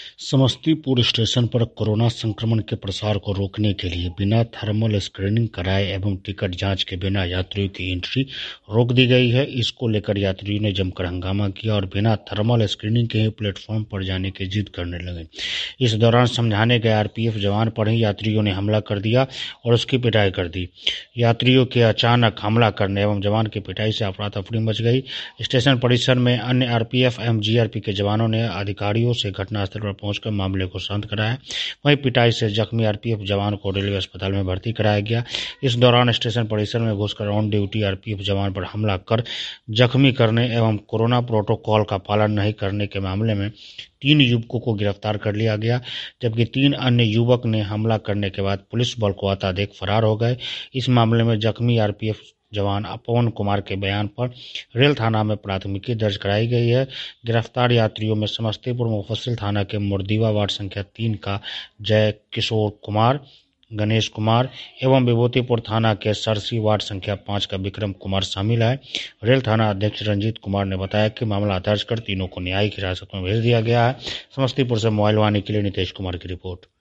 Samastipur station पर corona संक्रमण के प्रसार को रोकने के लिए बिना थर्मल स्क्रीनिंग कराए एवं टिकट जांच के बिना यात्रियों की एंट्री रोक दी गई है। इसको लेकर यात्रियों ने जमकर हंगामा किया और बिना थर्मल स्क्रीनिंग के ही प्लेटफॉर्म पर जाने की जिद करने लगे। इस दौरान समझाने गए आरपीएफ जवान पर ही यात्रियों ने हमला कर दिया और उसकी पिटाई कर दी। यात्रियों के अचानक हमला करने एवं जवान की पिटाई से अफरा-तफरी मच गई। स्टेशन परिसर में अन्य आरपीएफ एवं जीआरपी के जवानों ने अधिकारियों से घटनास्थल पर पहुंचकर मामले को शांत कराया। वहीं पिटाई से जख्मी आरपीएफ जवान को रेलवे अस्पताल में भर्ती कराया गया। इस दौरान स्टेशन परिसर में घुसकर ऑन ड्यूटी आरपीएफ जवान पर हमला कर जख्मी करने एवं कोरोना प्रोटोकॉल का पालन नहीं करने के मामले में 3 युवकों को गिरफ्तार कर लिया गया, जबकि 3 अन्य युवक ने हमला करने के बाद पुलिस बल को आता देख फरार हो गए। इस मामले में जख्मी आरपीएफ जवान पवन कुमार के बयान पर रेल थाना में प्राथमिकी दर्ज कराई गई है। गिरफ्तार यात्रियों में समस्तीपुर मुफस्सिल थाना के मुर्दीवा वार्ड संख्या 3 का जय किशोर कुमार, गणेश कुमार एवं विभूतिपुर थाना के सरसी वार्ड संख्या 5 का विक्रम कुमार शामिल है। रेल थाना अध्यक्ष रंजीत कुमार ने बताया कि मामला दर्ज कर तीनों को न्यायिक हिरासत में भेज दिया गया है। समस्तीपुर से मोबाइल वाणी के लिए नितेश कुमार की रिपोर्ट।